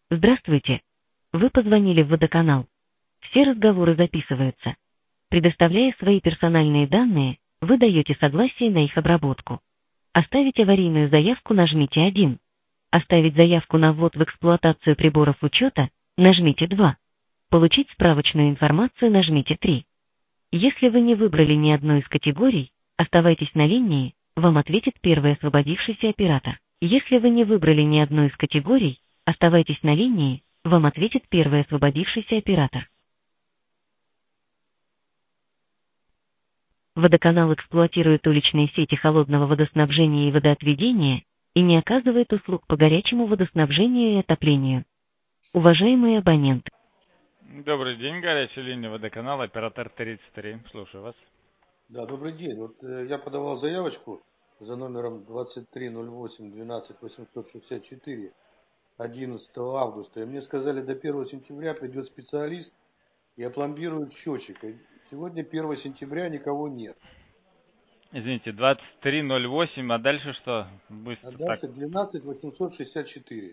Здравствуйте. Вы позвонили в водоканал. Все разговоры записываются. Предоставляя свои персональные данные, вы даете согласие на их обработку. Оставить аварийную заявку нажмите 1. Оставить заявку на ввод в эксплуатацию приборов учета нажмите 2. Получить справочную информацию нажмите 3. Если вы не выбрали ни одну из категорий, оставайтесь на линии, вам ответит первый освободившийся оператор. Если вы не выбрали ни одну из категорий, оставайтесь на линии, вам ответит первый освободившийся оператор. Водоканал эксплуатирует уличные сети холодного водоснабжения и водоотведения и не оказывает услуг по горячему водоснабжению и отоплению. Уважаемые абоненты. Добрый день, горячая линия водоканала, оператор 33. Слушаю вас. Да, добрый день. Вот я подавал заявочку за номером 2308-12-864 11 августа. И мне сказали, до 1 сентября придет специалист и опломбирует счетчик. И сегодня 1 сентября никого нет. Извините, 2308, а дальше что? Быстро А дальше так. 12-864.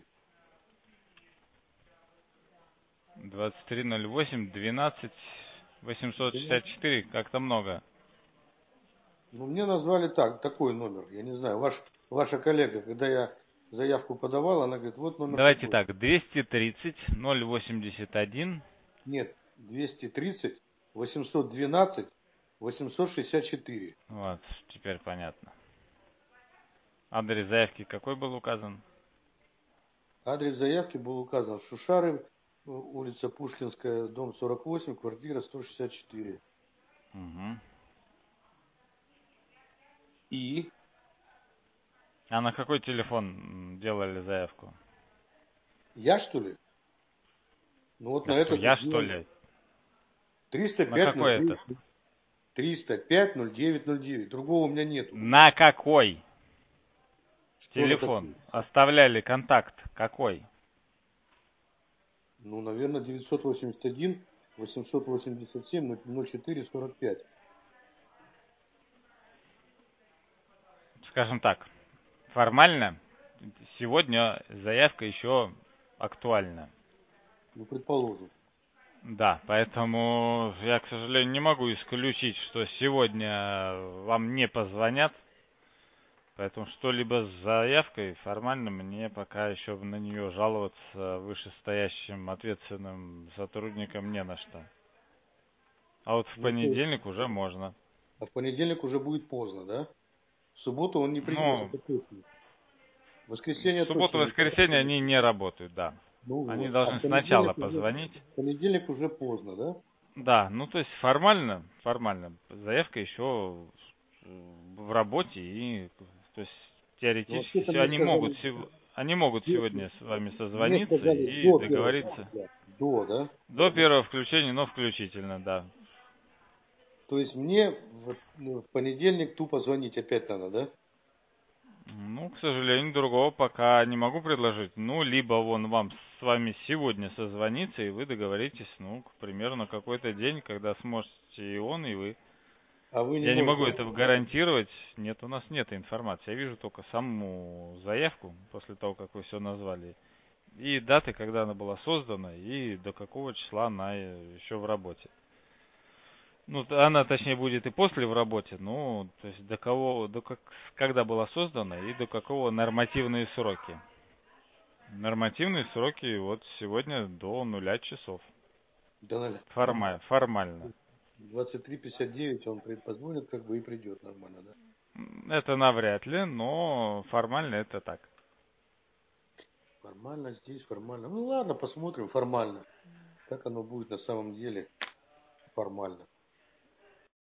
2308, 12, 864, как-то много. Ну, мне назвали такой номер. Я не знаю, ваша коллега, когда я заявку подавал, она говорит, вот номер Давайте такой. так, 230, 081. Нет, 230, 812, 864. Вот, теперь понятно. Адрес заявки какой был указан? Адрес заявки был указан Шушары, улица Пушкинская, дом 48, квартира 164. Угу. И А на какой телефон делали заявку? я, что ли? Ну вот А на что, этот я вот что делал. ли? На 305 какой 09 это? 305 09 09. Другого у меня нету. На какой Что на телефон? какой? Оставляли контакт какой? Ну, наверное, 981 887 04 45. Скажем так, формально сегодня заявка еще актуальна. Ну, предположим. Да, поэтому я, к сожалению, не могу исключить, что сегодня вам не позвонят. Поэтому что-либо с заявкой формально мне пока еще на нее жаловаться вышестоящим ответственным сотрудникам не на что. А вот в Ну, то есть, понедельник уже можно. а в понедельник уже будет поздно, да? В субботу он не придет, Ну, это точно. В в воскресенье точно не субботу-воскресенье они не работают, да. Ну Они вот. А должны сначала позвонить. в понедельник уже поздно, да? Да, ну то есть формально, заявка еще в работе и, то есть Ну, теоретически вообще-то мне сказали, они могут до- сегодня с вами мне созвониться сказали и до 1 договориться сентября. До, да? до первого включения, но включительно, да. То есть мне в понедельник тупо звонить опять надо, да? Ну, к сожалению, другого пока не могу предложить. Ну, либо он вам с вами сегодня созвонится, и вы договоритесь, ну, к примеру, на какой-то день, когда сможете и он, и вы. А вы не Я не могу можете. этого гарантировать. Нет, у нас нет информации. Я вижу только саму заявку после того, как вы все назвали. И даты, когда она была создана, и до какого числа она еще в работе. Ну, она, точнее, будет и после в работе, ну, то есть до кого, когда была создана и до какого нормативные сроки. Нормативные сроки вот сегодня до 0 часов. Да, Формально. 23:59 он позвонит, как бы и придет нормально, да? Это навряд ли, но формально это так. Формально здесь, формально. Ну ладно, посмотрим формально. Как оно будет на самом деле формально.